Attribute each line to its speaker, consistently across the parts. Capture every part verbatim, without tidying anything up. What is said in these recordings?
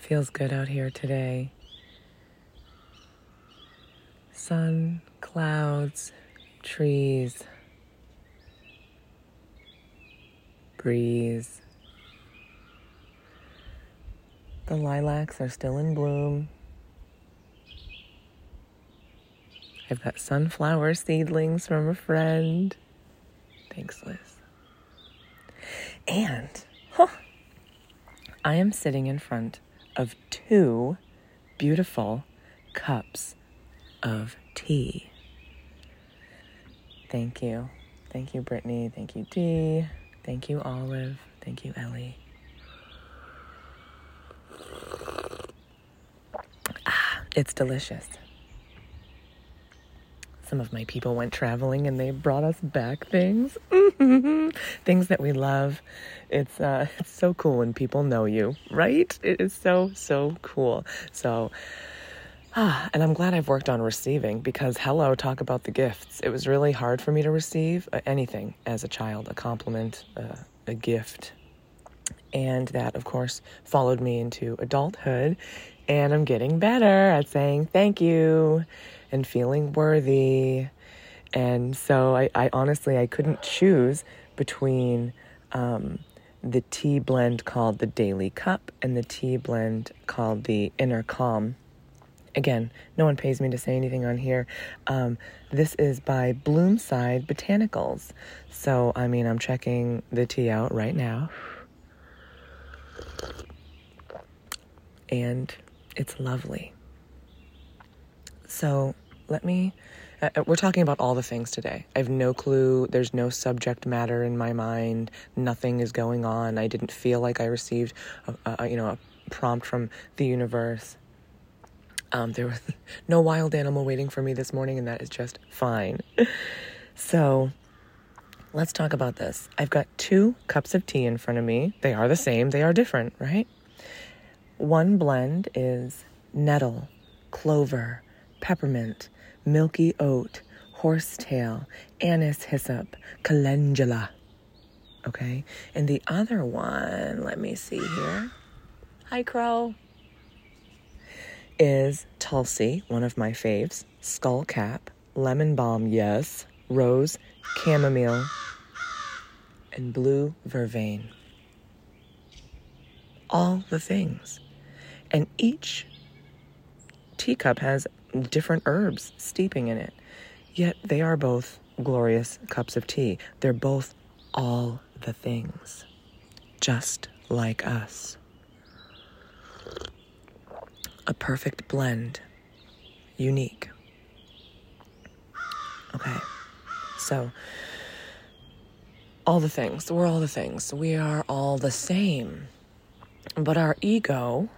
Speaker 1: feels good out here today. Sun, clouds, trees, breeze. The lilacs are still in bloom. I've got sunflower seedlings from a friend. Thanks, Liz. And huh, I am sitting in front of two beautiful cups of tea. Thank you. Thank you, Brittany. Thank you, Dee. Thank you, Olive. Thank you, Ellie. Ah, it's delicious. Some of my people went traveling and they brought us back things. Things that we love. It's uh, it's so cool when people know you, right? It is so, so cool. So, ah, and I'm glad I've worked on receiving because, hello, talk about the gifts. It was really hard for me to receive uh, anything as a child, a compliment, uh, a gift. And that, of course, followed me into adulthood. And I'm getting better at saying thank you and feeling worthy. And so I, I honestly, I couldn't choose between um, the tea blend called the Daily Cup and the tea blend called the Inner Calm. Again, no one pays me to say anything on here. Um, this is by Bloomside Botanicals. So, I mean, I'm checking the tea out right now. And it's lovely. So let me, uh, we're talking about all the things today. I have no clue. There's no subject matter in my mind. Nothing is going on. I didn't feel like I received, a, a, you know, a prompt from the universe. Um, there was no wild animal waiting for me this morning, and that is just fine. So let's talk about this. I've got two cups of tea in front of me. They are the same. They are different, right? One blend is nettle, clover, peppermint, milky oat, horsetail, anise hyssop, calendula. Okay? And the other one, let me see here. Hi, Crow. Is Tulsi, one of my faves, skullcap, lemon balm, yes, rose, chamomile, and blue vervain. All the things. And each teacup has different herbs steeping in it. Yet they are both glorious cups of tea. They're both all the things. Just like us. A perfect blend. Unique. Okay. So, all the things. We're all the things. We are all the same. But our ego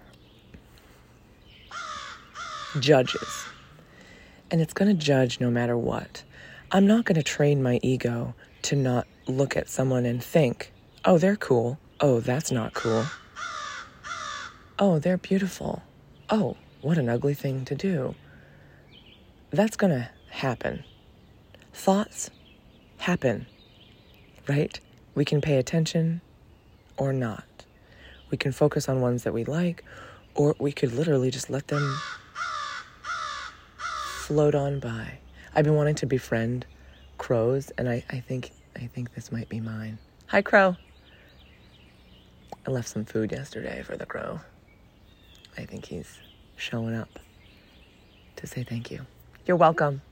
Speaker 1: judges. And it's going to judge no matter what. I'm not going to train my ego to not look at someone and think, oh, they're cool. Oh, that's not cool. Oh, they're beautiful. Oh, what an ugly thing to do. That's going to happen. Thoughts happen, right? We can pay attention or not. We can focus on ones that we like, or we could literally just let them float on by. I've been wanting to befriend crows, and I, I think I think this might be mine. Hi, Crow. I left some food yesterday for the crow. I think he's showing up to say thank you. You're welcome.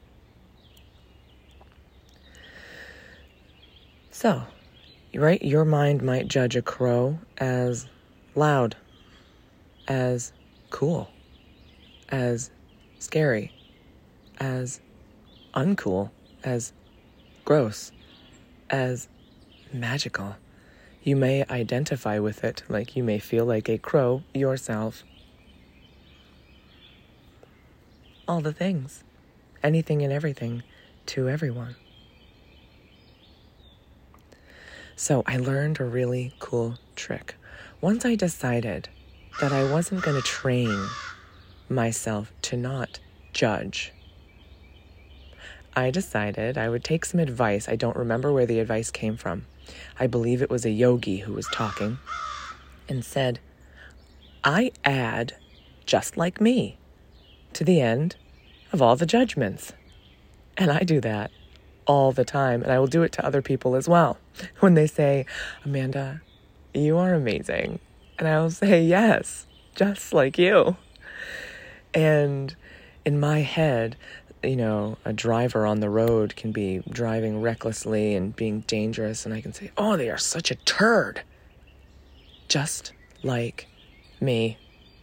Speaker 1: So, right, your mind might judge a crow as loud, as cool, as scary, as uncool, as gross, as magical. You may identify with it, like you may feel like a crow yourself. All the things. Anything and everything to everyone. So I learned a really cool trick. Once I decided that I wasn't going to train myself to not judge, I decided I would take some advice. I don't remember where the advice came from. I believe it was a yogi who was talking and said, I add just like me to the end of all the judgments. And I do that all the time. And I will do it to other people as well. When they say, Amanda, you are amazing. And I will say, yes, just like you. And in my head, you know, a driver on the road can be driving recklessly and being dangerous. And I can say, oh, they are such a turd. Just like me.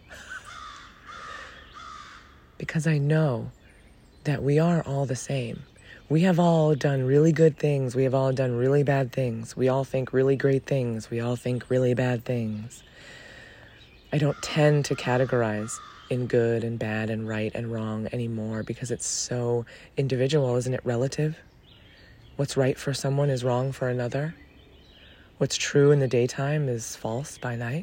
Speaker 1: Because I know that we are all the same. We have all done really good things. We have all done really bad things. We all think really great things. We all think really bad things. I don't tend to categorize in good and bad and right and wrong anymore because it's so individual, isn't it? Relative. What's right for someone is wrong for another. What's true in the daytime is false by night.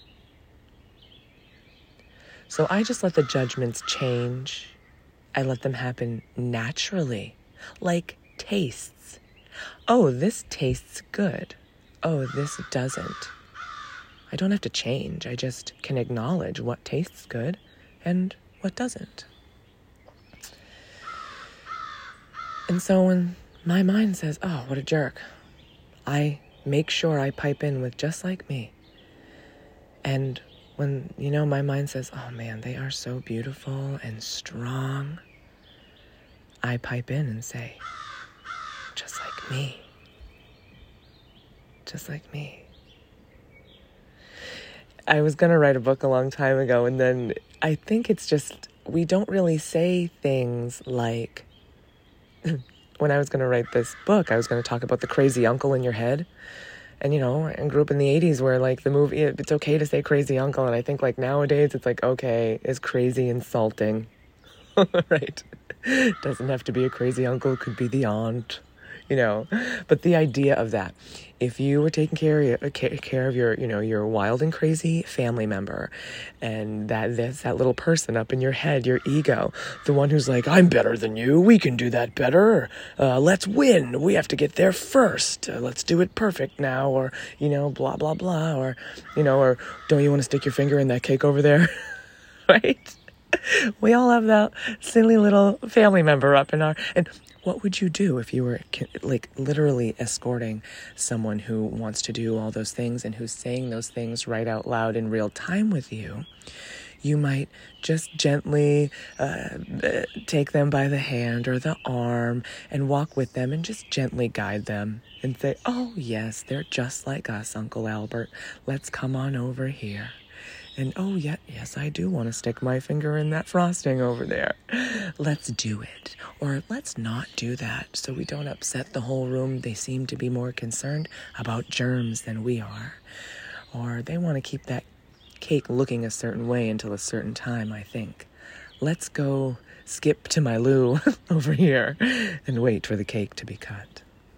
Speaker 1: So I just let the judgments change. I let them happen naturally, like tastes. Oh, this tastes good. Oh, this doesn't. I don't have to change. I just can acknowledge what tastes good and what doesn't. And so when my mind says, oh, what a jerk, I make sure I pipe in with just like me. And when, you know, my mind says, oh man, they are so beautiful and strong, I pipe in and say, just like me. Just like me. I was going to write a book a long time ago, and then I think it's just, we don't really say things like, when I was going to write this book, I was going to talk about the crazy uncle in your head. And, you know, I grew up in the eighties where, like, the movie, it's okay to say crazy uncle. And I think, like, nowadays it's like, okay, is crazy insulting? Right? Doesn't have to be a crazy uncle. Could be the aunt, you know. But the idea of that, if you were taking care of, care of your, you know, your wild and crazy family member, and that there's that little person up in your head, your ego, the one who's like, I'm better than you. We can do that better. Uh, let's win. We have to get there first. Uh, let's do it perfect now. Or, you know, blah, blah, blah. Or, you know, or don't you want to stick your finger in that cake over there? Right? We all have that silly little family member up in our, and what would you do if you were like literally escorting someone who wants to do all those things and who's saying those things right out loud in real time with you? You might just gently uh, take them by the hand or the arm and walk with them and just gently guide them and say, oh yes, they're just like us, Uncle Albert. Let's come on over here. And oh, yeah, yes, I do want to stick my finger in that frosting over there. Let's do it. Or let's not do that so we don't upset the whole room. They seem to be more concerned about germs than we are. Or they want to keep that cake looking a certain way until a certain time, I think. Let's go skip to my loo over here and wait for the cake to be cut.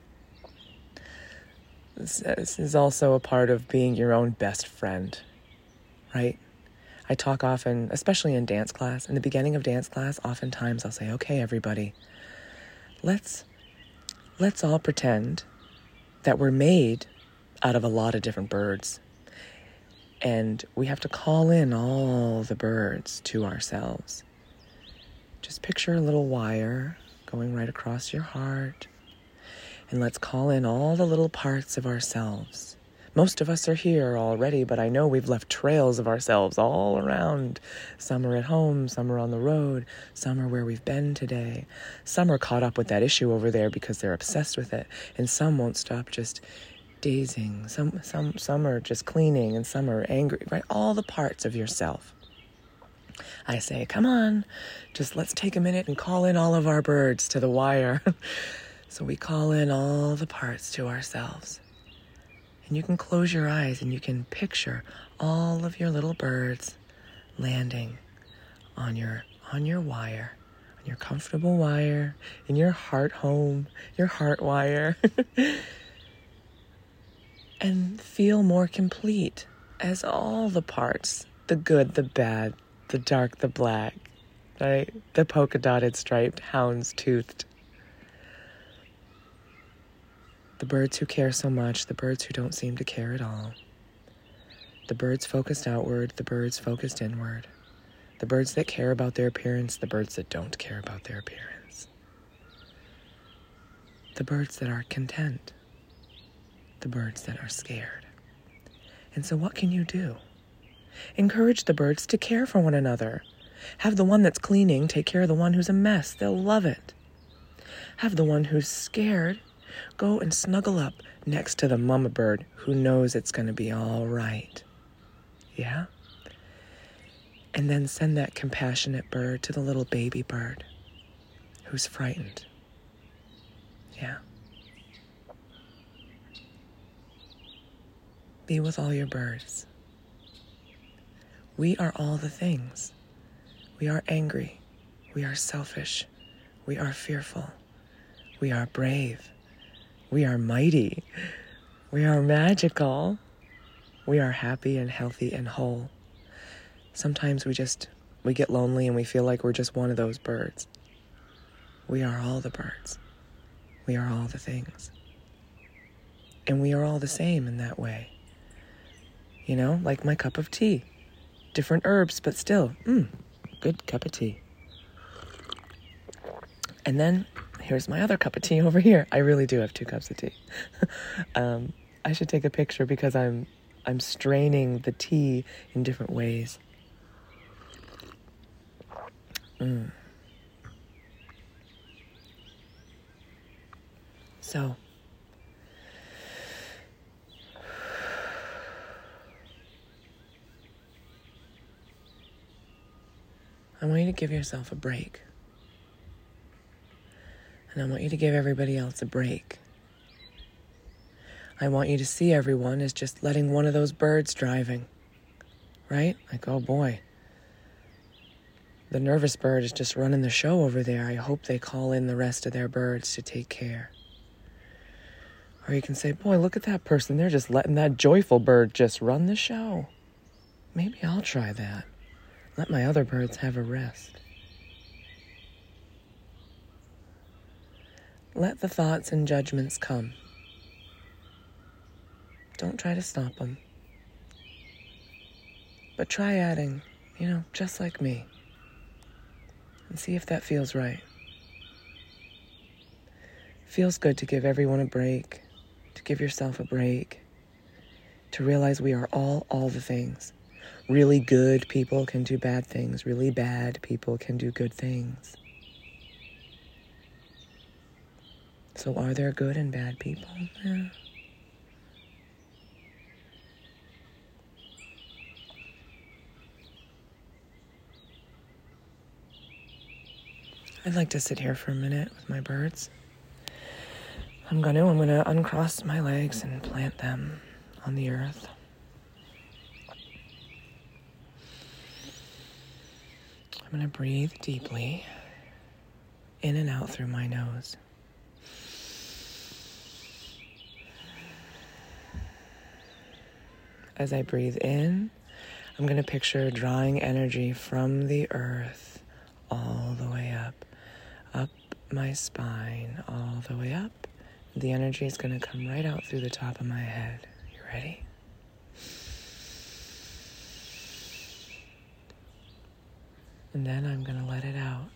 Speaker 1: This, this is also a part of being your own best friend. Right? I talk often, especially in dance class. In the beginning of dance class, oftentimes I'll say, okay, everybody, let's let's all pretend that we're made out of a lot of different birds. And we have to call in all the birds to ourselves. Just picture a little wire going right across your heart. And let's call in all the little parts of ourselves. Most of us are here already, but I know we've left trails of ourselves all around. Some are at home, some are on the road, some are where we've been today. Some are caught up with that issue over there because they're obsessed with it, and some won't stop just dazing. Some some some are just cleaning, and some are angry, right? All the parts of yourself. I say, come on, just let's take a minute and call in all of our birds to the wire. So we call in all the parts to ourselves. And you can close your eyes and you can picture all of your little birds landing on your on your wire, on your comfortable wire, in your heart home, your heart wire. And feel more complete as all the parts, the good, the bad, the dark, the black, right? The polka dotted, striped, hound's-toothed. The birds who care so much, the birds who don't seem to care at all. The birds focused outward, the birds focused inward. The birds that care about their appearance, the birds that don't care about their appearance. The birds that are content, the birds that are scared. And so what can you do? Encourage the birds to care for one another. Have the one that's cleaning take care of the one who's a mess. They'll love it. Have the one who's scared go and snuggle up next to the mama bird who knows it's going to be all right. Yeah? And then send that compassionate bird to the little baby bird who's frightened. Yeah. Be with all your birds. We are all the things. We are angry. We are selfish. We are fearful. We are brave. We are mighty. We are magical. We are happy and healthy and whole. Sometimes we just, we get lonely and we feel like we're just one of those birds. We are all the birds. We are all the things. And we are all the same in that way. You know, like my cup of tea. Different herbs, but still, mmm, good cup of tea. And then here's my other cup of tea over here. I really do have two cups of tea. um, I should take a picture because I'm I'm straining the tea in different ways. Mm. So, I want you to give yourself a break. And I want you to give everybody else a break. I want you to see everyone as just letting one of those birds driving, right? Like, oh boy, the nervous bird is just running the show over there. I hope they call in the rest of their birds to take care. Or you can say, boy, look at that person. They're just letting that joyful bird just run the show. Maybe I'll try that. Let my other birds have a rest. Let the thoughts and judgments come. Don't try to stop them. But try adding, you know, just like me. And see if that feels right. Feels good to give everyone a break, to give yourself a break, to realize we are all, all the things. Really good people can do bad things. Really bad people can do good things. So are there good and bad people? Yeah. I'd like to sit here for a minute with my birds. I'm gonna, I'm gonna uncross my legs and plant them on the earth. I'm gonna breathe deeply in and out through my nose. As I breathe in, I'm gonna picture drawing energy from the earth all the way up. Up my spine, all the way up. The energy is going to come right out through the top of my head. You ready? And then I'm going to let it out.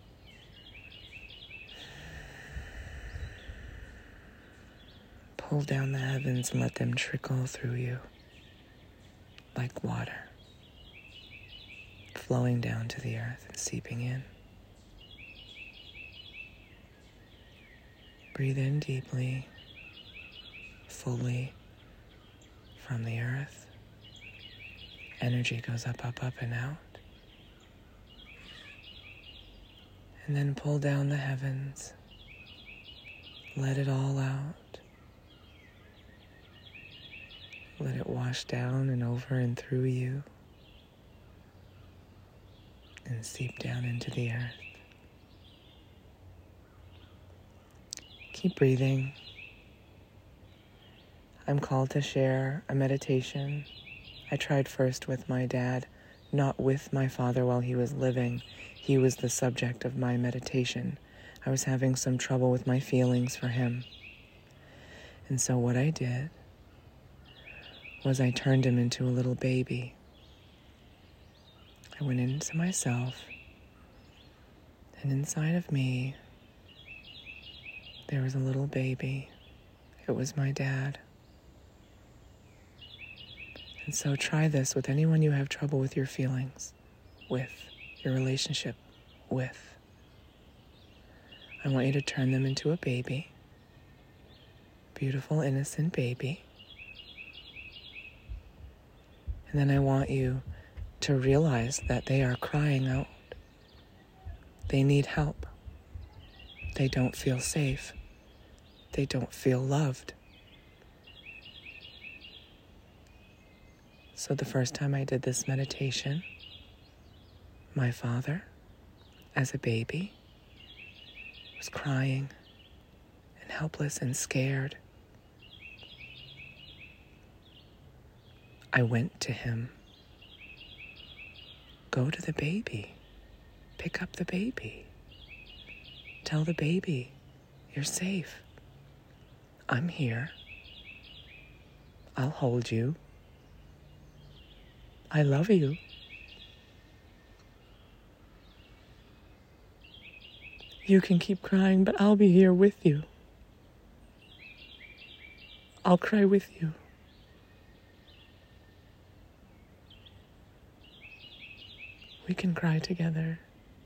Speaker 1: Pull down the heavens and let them trickle through you like water, flowing down to the earth and seeping in. Breathe in deeply, fully from the earth. Energy goes up, up, up, and out. And then pull down the heavens. Let it all out. Let it wash down and over and through you. And seep down into the earth. Keep breathing. I'm called to share a meditation. I tried first with my dad, not with my father while he was living. He was the subject of my meditation. I was having some trouble with my feelings for him. And so what I did was I turned him into a little baby. I went into myself, and inside of me, there was a little baby. It was my dad. And so try this with anyone you have trouble with your feelings, with your relationship with. I want you to turn them into a baby, beautiful, innocent baby. And then I want you to realize that they are crying out. They need help. They don't feel safe. They don't feel loved. So the first time I did this meditation, my father, as a baby, was crying and helpless and scared. I went to him. Go to the baby. Pick up the baby. Tell the baby, you're safe. I'm here. I'll hold you. I love you. You can keep crying, but I'll be here with you. I'll cry with you. We can cry together.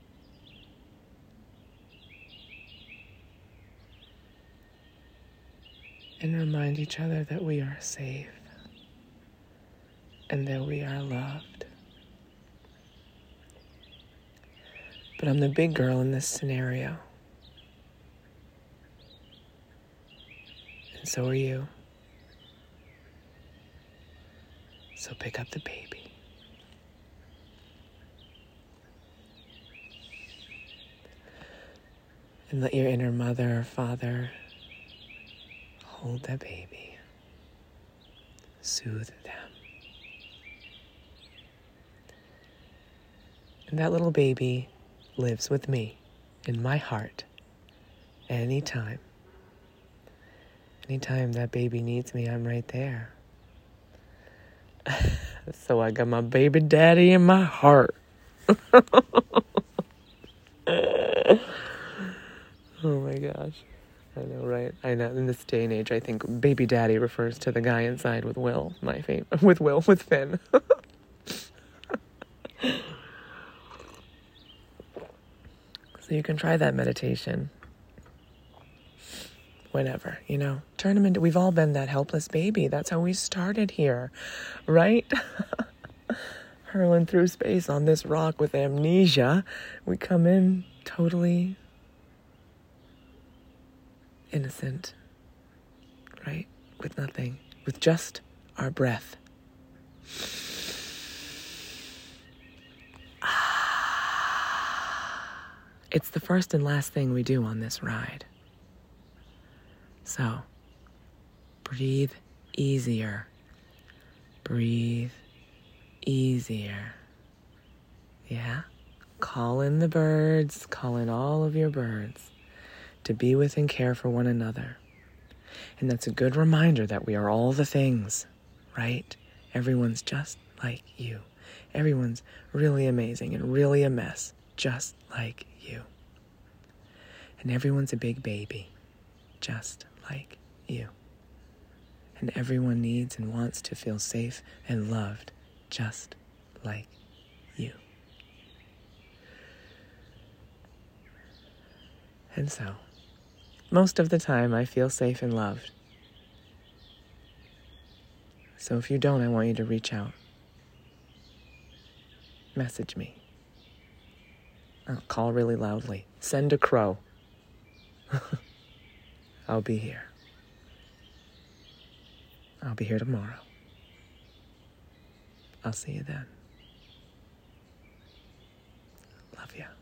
Speaker 1: And remind each other that we are safe and that we are loved. But I'm the big girl in this scenario. And so are you. So pick up the baby. And let your inner mother or father hold that baby. Soothe them. And that little baby lives with me in my heart anytime. Anytime that baby needs me, I'm right there. So I got my baby daddy in my heart. Oh my gosh. I know, right? I know. In this day and age, I think baby daddy refers to the guy inside with Will, my fame, with Will, with Finn. So you can try that meditation whenever, you know. Turn them into, we've all been that helpless baby. That's how we started here, right? Hurling through space on this rock with amnesia. We come in totally innocent, right? With nothing, with just our breath. It's the first and last thing we do on this ride. So, breathe easier. Breathe easier. Yeah? Call in the birds, call in all of your birds to be with and care for one another. And that's a good reminder that we are all the things, right? Everyone's just like you. Everyone's really amazing and really a mess, just like you. And everyone's a big baby, just like you. And everyone needs and wants to feel safe and loved, just like you. And so, most of the time I feel safe and loved. So if you don't, I want you to reach out. Message me. I'll call really loudly. Send a crow. I'll be here. I'll be here tomorrow. I'll see you then. Love ya.